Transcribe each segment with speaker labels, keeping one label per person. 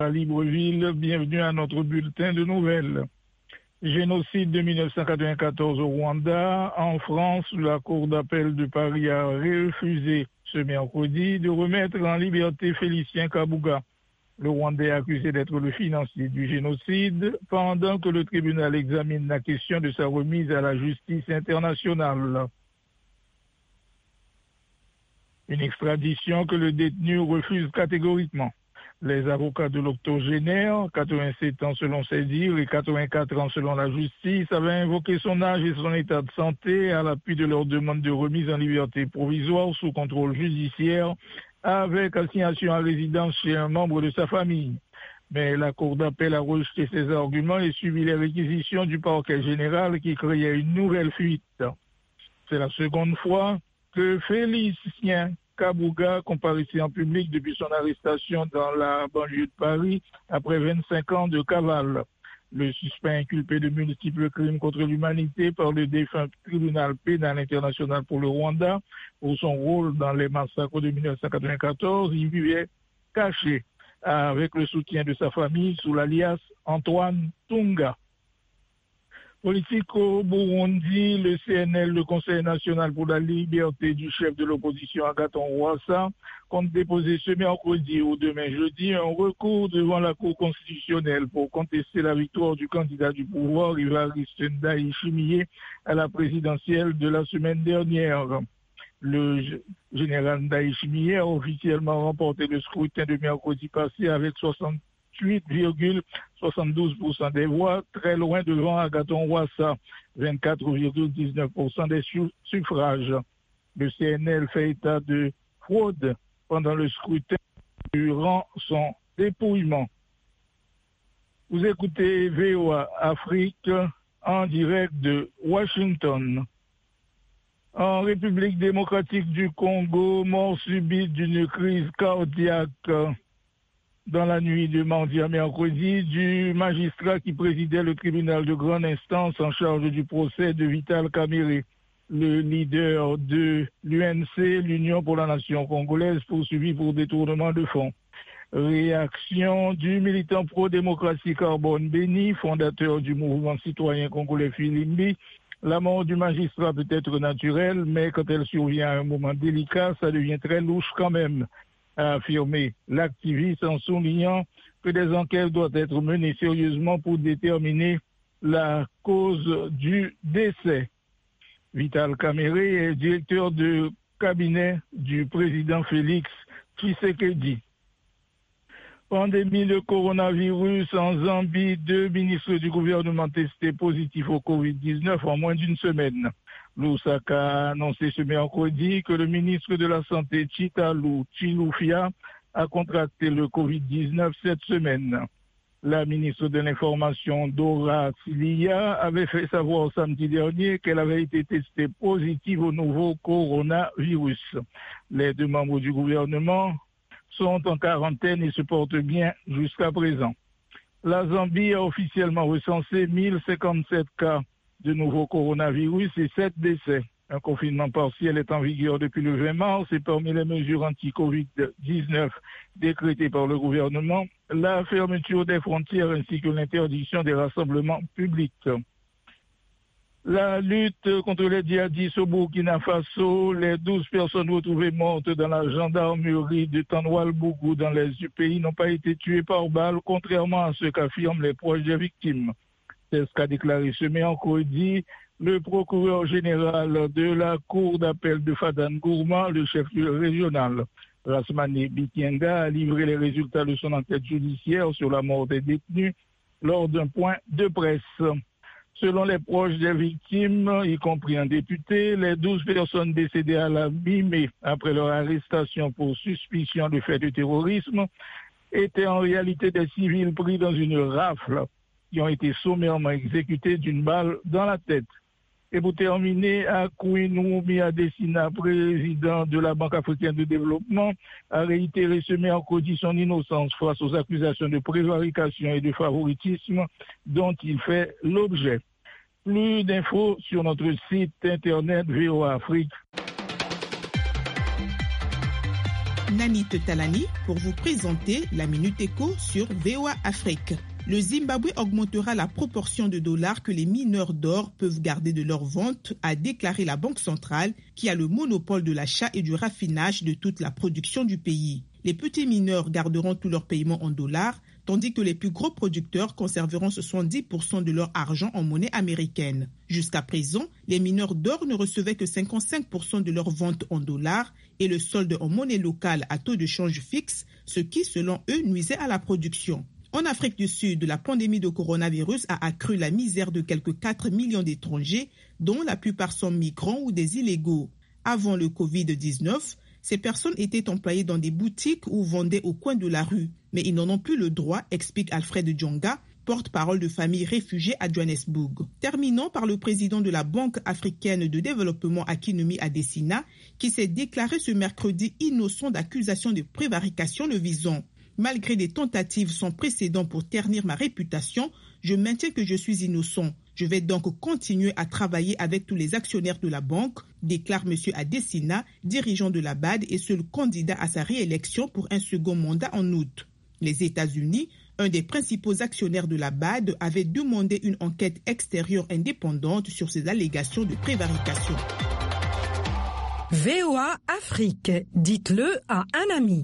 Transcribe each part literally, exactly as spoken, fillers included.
Speaker 1: À Libreville, bienvenue à notre bulletin de nouvelles. Génocide de mille neuf cent quatre-vingt-quatorze au Rwanda. En France, la Cour d'appel de Paris a refusé ce mercredi de remettre en liberté Félicien Kabuga. Le Rwandais est accusé d'être le financier du génocide pendant que le tribunal examine la question de sa remise à la justice internationale. Une extradition que le détenu refuse catégoriquement. Les avocats de l'octogénaire, quatre-vingt-sept ans selon ses dires et quatre-vingt-quatre ans selon la justice, avaient invoqué son âge et son état de santé à l'appui de leur demande de remise en liberté provisoire sous contrôle judiciaire avec assignation à résidence chez un membre de sa famille. Mais la Cour d'appel a rejeté ces arguments et suivi les réquisitions du parquet général qui créait une nouvelle fuite. C'est la seconde fois que Félicien Kabuga comparaissait en public depuis son arrestation dans la banlieue de Paris après vingt-cinq ans de cavale. Le suspect inculpé de multiples crimes contre l'humanité par le défunt tribunal pénal international pour le Rwanda pour son rôle dans les massacres de mille neuf cent quatre-vingt-quatorze, il vivait caché avec le soutien de sa famille sous l'alias Antoine Tunga. Politique au Burundi, le C N L, le Conseil national pour la liberté du chef de l'opposition Agathon Rwasa, compte déposer ce mercredi ou demain jeudi un recours devant la Cour constitutionnelle pour contester la victoire du candidat du pouvoir, Évariste Ndayishimiye, à la présidentielle de la semaine dernière. Le général Ndayishimiye a officiellement remporté le scrutin de mercredi passé avec soixante-huit virgule soixante-douze pour cent des voix, très loin devant Agathon Rwasa, vingt-quatre virgule dix-neuf pour cent des suffrages. Le C N L fait état de fraude pendant le scrutin durant son dépouillement. Vous écoutez V O A Afrique en direct de Washington. En République démocratique du Congo, mort subite d'une crise cardiaque dans la nuit de mardi à mercredi du magistrat qui présidait le tribunal de grande instance en charge du procès de Vital Kamerhe, le leader de l'U N C, l'Union pour la Nation congolaise, poursuivi pour détournement de fonds. Réaction du militant pro-démocratie Carbone Béni, fondateur du mouvement citoyen congolais Filimbi. La mort du magistrat peut être naturelle, mais quand elle survient à un moment délicat, ça devient très louche quand même, a affirmé l'activiste en soulignant que des enquêtes doivent être menées sérieusement pour déterminer la cause du décès. Vital Kamerhe est directeur de cabinet du président Félix Tshisekedi. Pandémie de coronavirus en Zambie, deux ministres du gouvernement testés positifs au covid dix-neuf en moins d'une semaine. Lusaka a annoncé ce mercredi que le ministre de la Santé, Chitalu Chilufya, a contracté le covid dix-neuf cette semaine. La ministre de l'Information, Dora Silia, avait fait savoir samedi dernier qu'elle avait été testée positive au nouveau coronavirus. Les deux membres du gouvernement sont en quarantaine et se portent bien jusqu'à présent. La Zambie a officiellement recensé mille cinquante-sept cas de nouveau coronavirus et sept décès. Un confinement partiel est en vigueur depuis le vingt mars et parmi les mesures anti-covid dix-neuf décrétées par le gouvernement, la fermeture des frontières ainsi que l'interdiction des rassemblements publics. La lutte contre les djihadistes au Burkina Faso, les douze personnes retrouvées mortes dans la gendarmerie de Tanoual-Bougou dans l'est du pays n'ont pas été tuées par balle, contrairement à ce qu'affirment les proches des victimes. C'est ce qu'a déclaré ce mercredi le procureur général de la Cour d'appel de Fadan-Gourma, le chef régional. Rasmane Bikenga a livré les résultats de son enquête judiciaire sur la mort des détenus lors d'un point de presse. Selon les proches des victimes, y compris un député, les douze personnes décédées à la mi-mai après leur arrestation pour suspicion de fait de terrorisme étaient en réalité des civils pris dans une rafle qui ont été sommairement exécutés d'une balle dans la tête. Et pour terminer, Akouinou Miadessina, président de la Banque africaine de développement, a réitéré ce mercredi son innocence face aux accusations de prévarication et de favoritisme dont il fait l'objet. Plus d'infos sur notre site internet V O A Afrique.
Speaker 2: Nanit Talani pour vous présenter la Minute Éco sur V O A Afrique. Le Zimbabwe augmentera la proportion de dollars que les mineurs d'or peuvent garder de leur vente, a déclaré la Banque centrale qui a le monopole de l'achat et du raffinage de toute la production du pays. Les petits mineurs garderont tous leurs paiements en dollars, tandis que les plus gros producteurs conserveront soixante-dix pour cent de leur argent en monnaie américaine. Jusqu'à présent, les mineurs d'or ne recevaient que cinquante-cinq pour cent de leurs ventes en dollars et le solde en monnaie locale à taux de change fixe, ce qui, selon eux, nuisait à la production. En Afrique du Sud, la pandémie de coronavirus a accru la misère de quelques quatre millions d'étrangers, dont la plupart sont migrants ou des illégaux. Avant le covid dix-neuf, ces personnes étaient employées dans des boutiques ou vendaient au coin de la rue, mais ils n'en ont plus le droit, explique Alfred Djonga, porte-parole de familles réfugiées à Johannesburg. Terminons par le président de la Banque africaine de développement Akinwumi Adesina, qui s'est déclaré ce mercredi innocent d'accusations de prévarication le visant. Malgré des tentatives sans précédent pour ternir ma réputation, je maintiens que je suis innocent. Je vais donc continuer à travailler avec tous les actionnaires de la banque, déclare M. Adesina, dirigeant de la B A D et seul candidat à sa réélection pour un second mandat en août. Les États-Unis, un des principaux actionnaires de la B A D, avaient demandé une enquête extérieure indépendante sur ces allégations de prévarication.
Speaker 3: V O A Afrique, dites-le à un ami.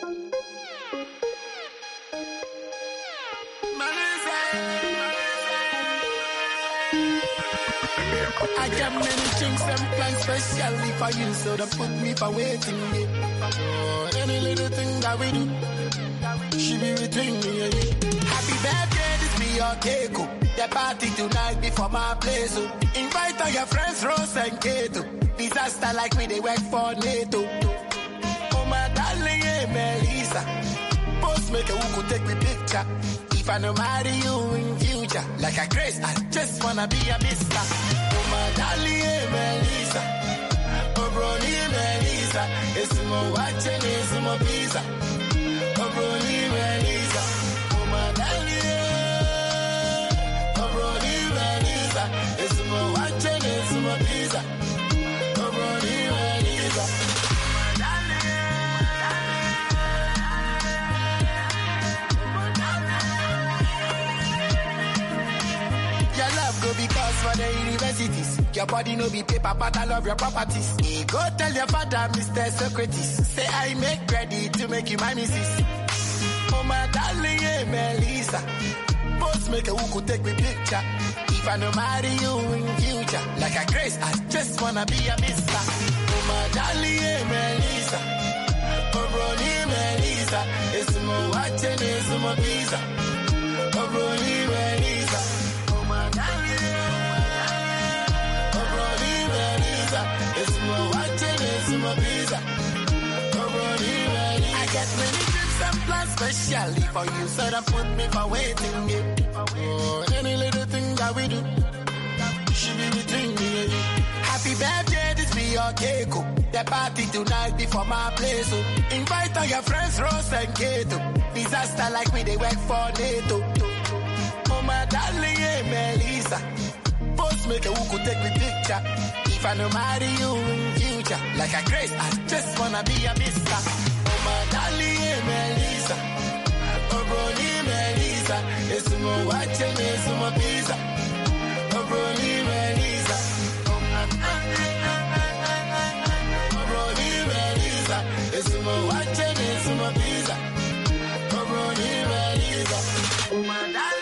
Speaker 4: I got many drinks and plans specially for you, so don't put me for waiting. Yeah. Oh, any little thing that we do, she be between me and you. Happy birthday, this be your cake. The party tonight before my place. So invite all your friends, Rose and Kato. Disaster like me, they work for NATO. Oh my darling, yeah, Melissa. Post maker who could take me picture. If I no marry you in future, like a grace, I just wanna be a mister. Oh my darling, yeah, Melissa. Oh brony, Melissa. It's more watching, it's more pizza. Oh brony, Melissa. Oh my darling, yeah. Oh brony, Melissa. It's more watching, it's more pizza. Oh brony, Melissa. Go because for the universities, your body no be paper, but I love your properties. Hey, go tell your father, Mister Socrates, say I make ready to make you my missus. Oh my darling, yeah, Melissa. Post maker who could take me picture. If I no marry you in future, like a grace, I just wanna be a mister. Oh my darling, yeah, Melissa. Oh brony, Melissa. It's more watching, it's more pizza. Oh brony, Melissa. It's more watching, it's more pizza. I get many trips and plans specially for you, so don't put me for waiting. Yeah. Oh, any little thing that we do, she be between me and you. Happy birthday, this be your cake. The party tonight before my place. So invite all your friends, Rose and Kato. Disaster like me, they work for NATO. Oh my darling, yeah, Melissa. Post maker who could take me picture. If I no marry you in future, like a grace, I just wanna be a mister. Oh my darling, yeah, Melissa. Oh brony, Melissa. It's more watching, it's more pizza. Oh brony, Melissa. Oh brony, Melissa. It's more watching, it's more pizza. Oh brony, Melissa. Oh my darling.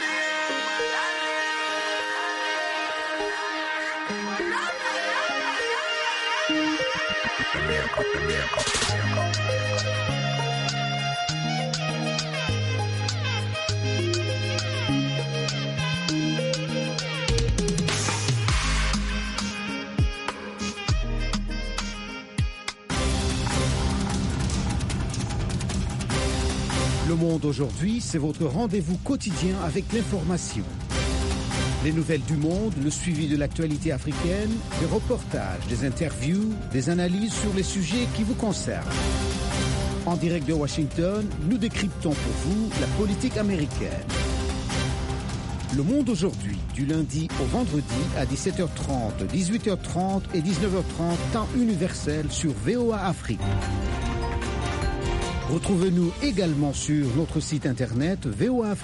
Speaker 5: Le Monde aujourd'hui, c'est votre rendez-vous quotidien avec l'information. Les nouvelles du monde, le suivi de l'actualité africaine, des reportages, des interviews, des analyses sur les sujets qui vous concernent. En direct de Washington, nous décryptons pour vous la politique américaine. Le Monde aujourd'hui, du lundi au vendredi à dix-sept heures trente, dix-huit heures trente et dix-neuf heures trente, temps universel sur V O A Afrique. Retrouvez-nous également sur notre site internet V O A Afrique.